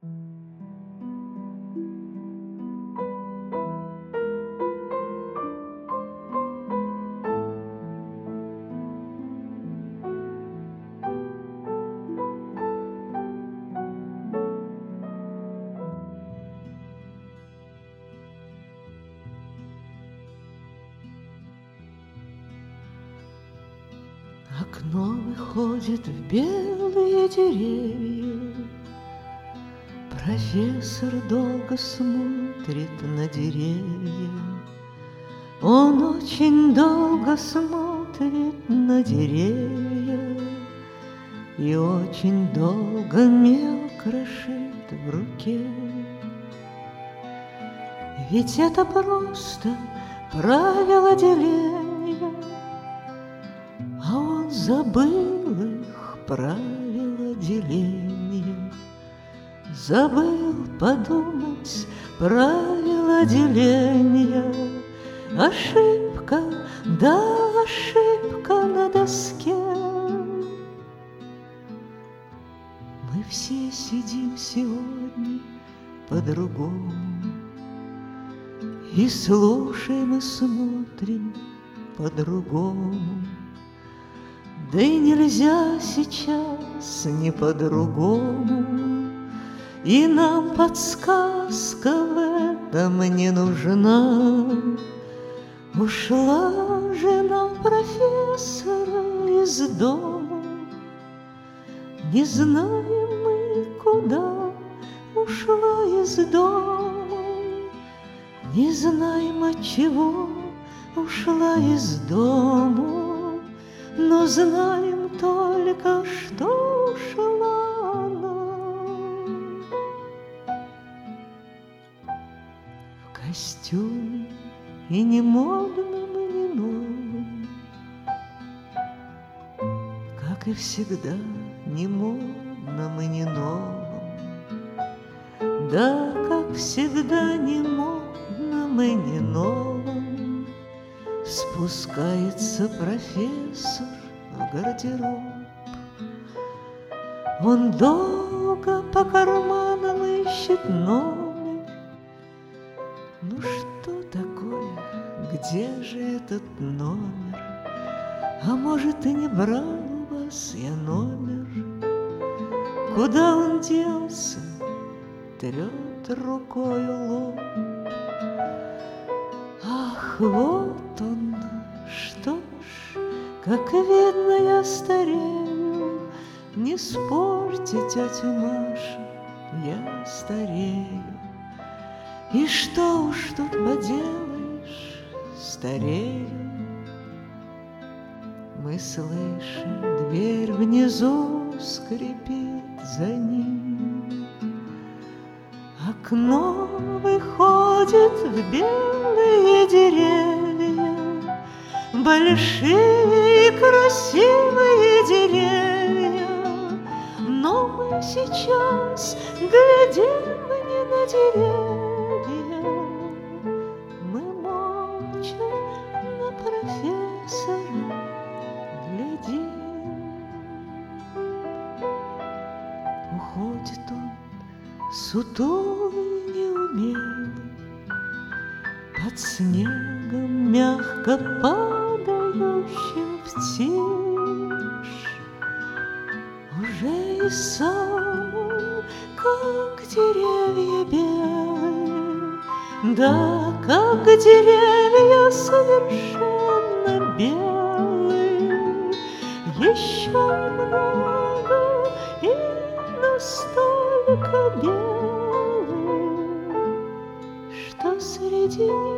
Окно выходит в белые деревья. Профессор долго смотрит на деревья. Он очень долго смотрит на деревья и очень долго мел крошит в руке. Ведь это просто правило деления, а он забыл их правила деления. Забыл подумать правила деления. Ошибка, да, ошибка на доске. Мы все сидим сегодня по-другому и слушаем и смотрим по-другому. Да и нельзя сейчас не по-другому, и нам подсказка в этом не нужна. Ушла жена профессора из дома, не знаем мы, куда ушла из дома, не знаем, от чего ушла из дома, но знаем только, что ушла она в костюме и не модном, и не новом, как и всегда, не модном и не новом. Да, как всегда, не модном и не новом спускается профессор в гардероб. Он долго по карманам ищет номер. Ну что такое? Где же этот номер? А может, и не брал у вас я номер? Куда он делся? Трет рукою лоб. Ах, вот он, что ж, как видно, я старею. Не спорьте, тетя Маша, я старею. И что уж тут поделаешь, старею. Мы слышим, дверь внизу скрипит за ним. Окно выходит в белые деревья, большие красивые деревья. Но мы сейчас глядим не на деревья, мы молча на профессора глядим. Уходит он сутулый, неумелый, под снегом мягко падающим в тишь. Уже и сам он, как деревья белые, да, как деревья совершенно белые. Еще немного и настолько белые, что среди них